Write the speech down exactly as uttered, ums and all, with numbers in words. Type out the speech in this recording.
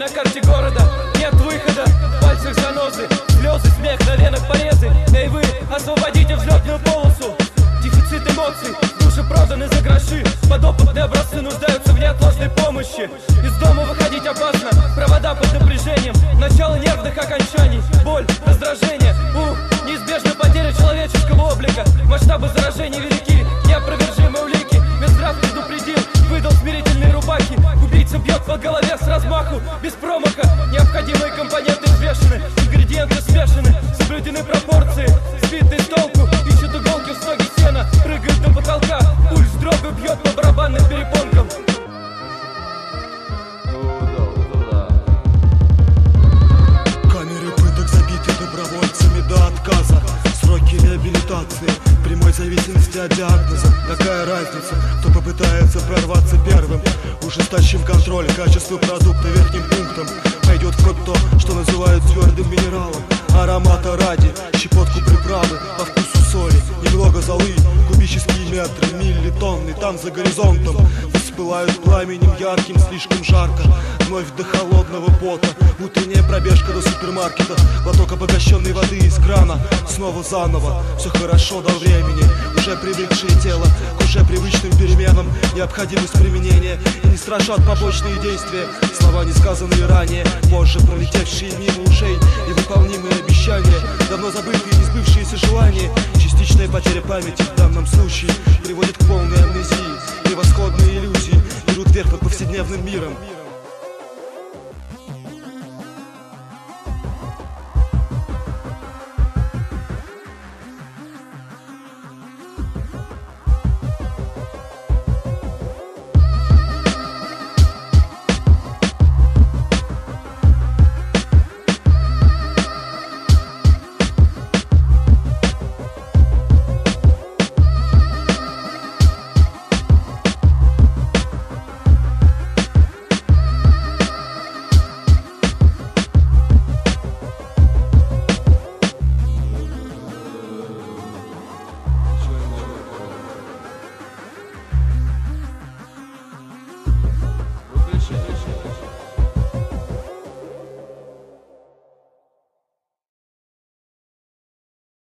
на карте города, нет выхода, в пальцах занозы, слезы, смех, на венах порезы. Эй вы, освободите взлетную полосу. Дефицит эмоций, души проданы за гроши. Подопытные образцы нуждаются в неотложной помощи. Из дома выходить опасно, провода под напряжением. Начало нервных окончаний, боль, раздражение. Ух, неизбежна потеря человеческого облика. Масштабы заражений велики, неопровержимые улики. Минздрав предупредил, выдал смирительные рубахи. Убийца бьет по голове с размаху, без промаха. Необходимые компоненты взвешены, ингредиенты смешаны, соблюдены пропорции. Сбитый с толку, ищут иголки в стоге сена, прыгают до потолка, пульс дробью бьет по барабанным перепонкам. Камеры пыток забиты добровольцами до отказа. Сроки реабилитации в прямой зависимости от диагноза. Какая разница, кто попытается прорваться первым? Ужесточим контроль качества продукта верхним пунктом. Пойдет в ход то, что называют твердым минералом. Аромата ради, щепотку приправы, по вкусу соли, немного золы. Кубические метры, миллитонны, там за горизонтом вспылают пламенем ярким, слишком жарко. Вновь до холодного пота, утренняя пробежка до супермаркета. Глоток обогащенной воды из крана, снова заново. Все хорошо до времени, уже привыкшее тело к уже привычным переменам. Необходимость применения и не страшат побочные действия. Слова, не сказанные ранее, позже пролетевшие мимо ушей. Невыполнимые обещания, давно забытые не сбывшиеся желания. Частичная потеря памяти в данном случае приводит к полной амнезии. Превосходные иллюзии берут верх над повседневным миром. Выключай.